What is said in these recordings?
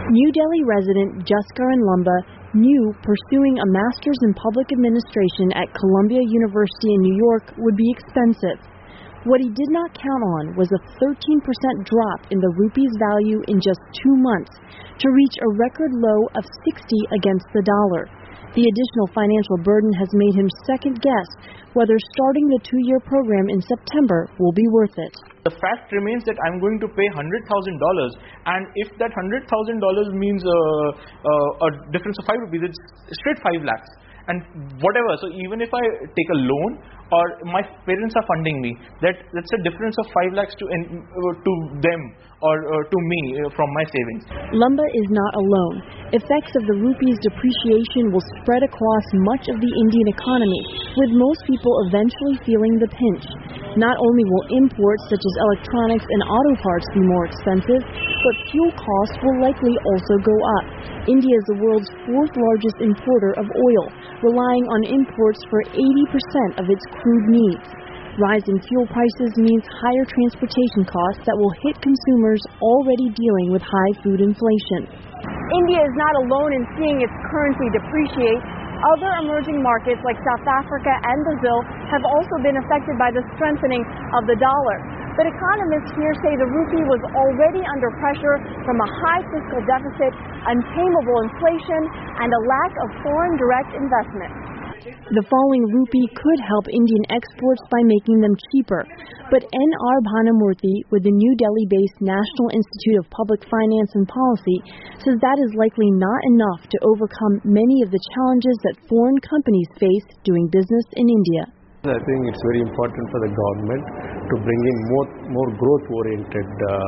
New Delhi resident Jaskaran Lamba knew pursuing a master's in public administration at Columbia University in New York would be expensive. What he did not count on was a 13% drop in the rupee's value in just 2 months to reach a record low of 60 against the dollar. The additional financial burden has made him second-guess whether starting the 2-year program in September will be worth it. The fact remains that I'm going to pay $100,000, and if that $100,000 means a difference of 5 rupees, it's straight 5 lakhs. And whatever, so even if I take a loan or my parents are funding me, that's a difference of 5 lakhs to them or to me from my savings. Lamba is not alone. Effects of the rupee's depreciation will spread across much of the Indian economy, with most people eventually feeling the pinch. Not only will imports such as electronics and auto parts be more expensive, but fuel costs will likely also go up. India is the world's 4th largest importer of oil, relying on imports for 80% of its crude needs. Rising fuel prices means higher transportation costs that will hit consumers already dealing with high food inflation. India is not alone in seeing its currency depreciate. Other emerging markets like South Africa and Brazil have also been affected by the strengthening of the dollar. But economists here say the rupee was already under pressure from a high fiscal deficit, untamable inflation, and a lack of foreign direct investment. The falling rupee could help Indian exports by making them cheaper. But N.R. Bhanamurthy with the New Delhi-based National Institute of Public Finance and Policy says that is likely not enough to overcome many of the challenges that foreign companies face doing business in India. I think it's very important for the government to bring in more growth-oriented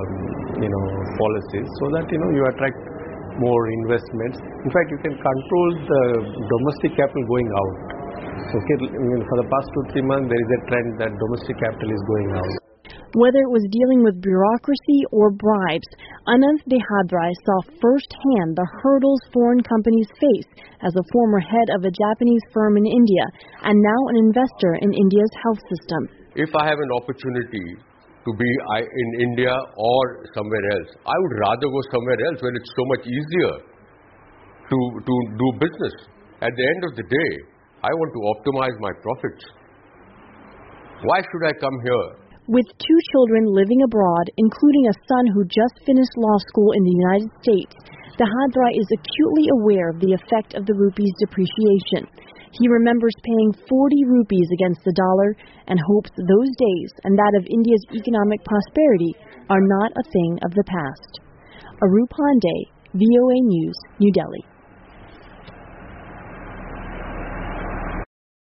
policies so that you attract more investments. In fact, you can control the domestic capital going out. So for the past 2-3 months, there is a trend that domestic capital is going out. Whether it was dealing with bureaucracy or bribes, Anant Dehadrai saw firsthand the hurdles foreign companies face as a former head of a Japanese firm in India and now an investor in India's health system. If I have an opportunity to be in India or somewhere else, I would rather go somewhere else when it's so much easier to do business. At the end of the day, I want to optimize my profits. Why should I come here? With 2 children living abroad, including a son who just finished law school in the United States, Dehadrai is acutely aware of the effect of the rupee's depreciation. He remembers paying 40 rupees against the dollar and hopes those days and that of India's economic prosperity are not a thing of the past. Arup Pandey, VOA News, New Delhi.